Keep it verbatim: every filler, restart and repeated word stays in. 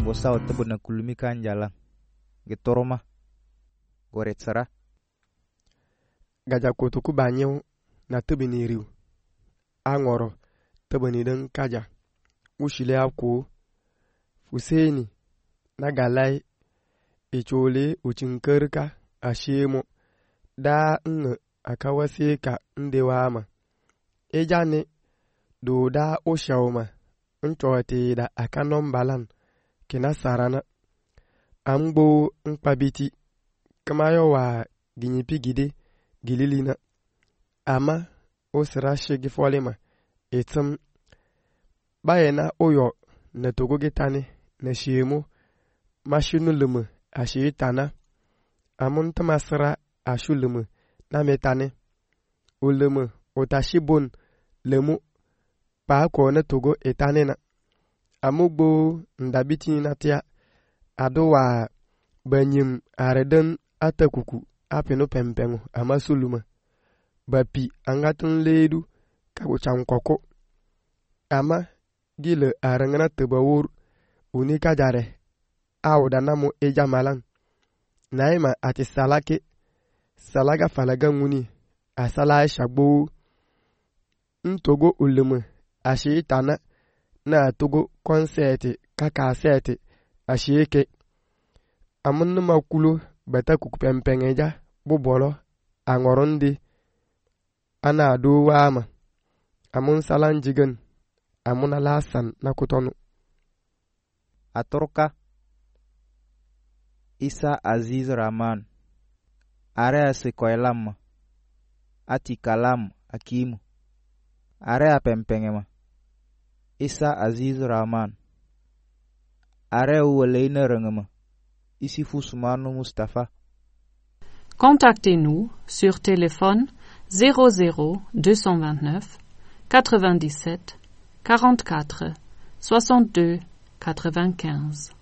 gosa otabu na kulumika njala getoroma goretsara gaja kotuku banyew na tebini riw angoro tebini den kaja ushile akwo fuseni na galai ichole uchinkerka ashemo da nge akawase ka ndewama ejane do da oshawma nchote da akanom balan kina sarana ambo nkpabiti kama yowa ginyipigide gililina ama osira shigi folema etum bayena oyo na togo gitane na shemo mashinu lumu ashitana amun tamasira ashulumu na metane ulumu otashibun lemu pa ko na togo etane na amugbo ndabiti na tia adowa banyim areden atakuku apinu pempengu amasuluma bapi angatun ledu kaguchan koko ama gile arangana tebawur unika jare awda namu ejamalan naima ati salake salaga falaga nguni asala shagbo ntogo ulumu ashitana na togo konseti kaka seti ashike amun makulo bata kukupempengeja bubolo angorondi ana do wama amun salan jigen amun alasan na kutonu atorka Isa Aziz Rahman are asikoelam ati kalam akimu are apempengema Isa Aziz Rahman are uweleine rengema Ici Fousmane Mustafa. Contactez-nous sur téléphone zéro zéro deux cent vingt-neuf quatre-vingt-dix-sept quarante-quatre soixante-deux quatre-vingt-quinze.